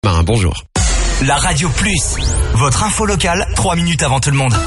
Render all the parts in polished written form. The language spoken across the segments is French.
Bonjour. La Radio Plus, votre info locale, 3 minutes avant tout le monde.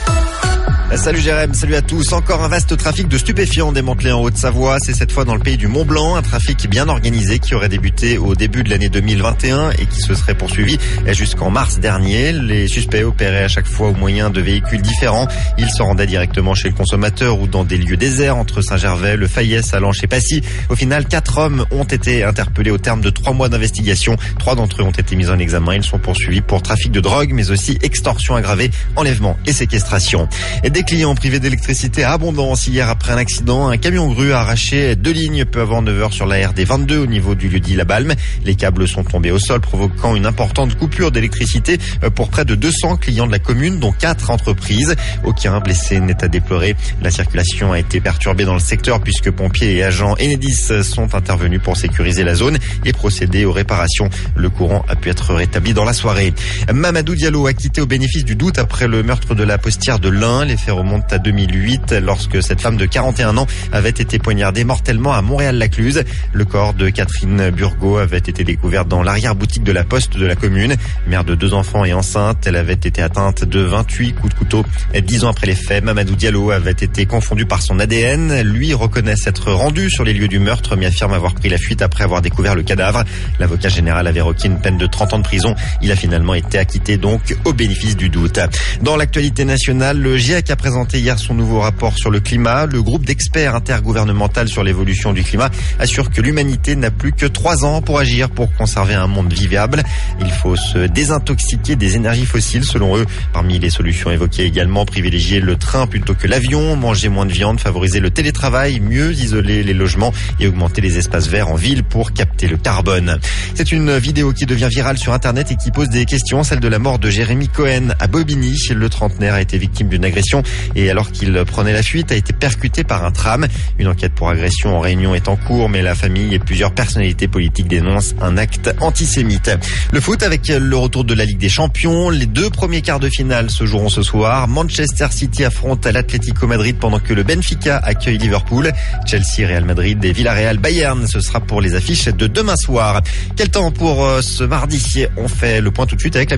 Salut Jérém, salut à tous. Encore un vaste trafic de stupéfiants démantelé en Haute-Savoie. C'est cette fois dans le pays du Mont-Blanc. Un trafic bien organisé qui aurait débuté au début de l'année 2021 et qui se serait poursuivi jusqu'en mars dernier. Les suspects opéraient à chaque fois au moyen de véhicules différents. Ils se rendaient directement chez le consommateur ou dans des lieux déserts entre Saint-Gervais, Le Fayet, Sallanches et Passy. Au final, 4 hommes ont été interpellés au terme de 3 mois d'investigation. 3 d'entre eux ont été mis en examen. Ils sont poursuivis pour trafic de drogue, mais aussi extorsion aggravée, enlèvement et séquestration. Et des clients privés d'électricité à abondance hier après un accident. Un camion grue a arraché 2 lignes peu avant 9h sur la RD 22 au niveau du lieu-dit La Balme. Les câbles sont tombés au sol, provoquant une importante coupure d'électricité pour près de 200 clients de la commune, dont 4 entreprises. Aucun blessé n'est à déplorer. La circulation a été perturbée dans le secteur puisque pompiers et agents Enedis sont intervenus pour sécuriser la zone et procéder aux réparations. Le courant a pu être rétabli dans la soirée. Mamadou Diallo a quitté au bénéfice du doute après le meurtre de la postière de l'Ain. Les faits remontent à 2008 lorsque cette femme de 41 ans avait été poignardée mortellement à Montréal-Lacluse. Le corps de Catherine Burgot avait été découvert dans l'arrière-boutique de la poste de la commune. Mère de 2 enfants et enceinte, elle avait été atteinte de 28 coups de couteau. 10 ans après les faits, Mamadou Diallo avait été confondu par son ADN. Lui reconnaît s'être rendu sur les lieux du meurtre mais affirme avoir pris la fuite après avoir découvert le cadavre. L'avocat général avait requis une peine de 30 ans de prison. Il a finalement été acquitté donc au bénéfice du doute. Dans l'actualité nationale, le GIEC a présenté hier son nouveau rapport sur le climat. Le groupe d'experts intergouvernemental sur l'évolution du climat assure que l'humanité n'a plus que 3 ans pour agir pour conserver un monde vivable. Il faut se désintoxiquer des énergies fossiles selon eux. Parmi les solutions évoquées également, privilégier le train plutôt que l'avion, manger moins de viande, favoriser le télétravail, mieux isoler les logements et augmenter les espaces verts en ville pour capter le carbone. C'est une vidéo qui devient virale sur Internet et qui pose des questions, celle de la mort de Jérémy Cohen à Bobigny. Le trentenaire a été victime d'une agression et alors qu'il prenait la fuite, a été percuté par un tram. Une enquête pour agression en Réunion est en cours, mais la famille et plusieurs personnalités politiques dénoncent un acte antisémite. Le foot avec le retour de la Ligue des Champions. Les 2 premiers quarts de finale se joueront ce soir. Manchester City affronte l'Atlético Madrid pendant que le Benfica accueille Liverpool. Chelsea, Real Madrid et Villarreal Bayern, ce sera pour les affiches de demain soir. Quel temps pour ce mardi? On fait le point tout de suite avec la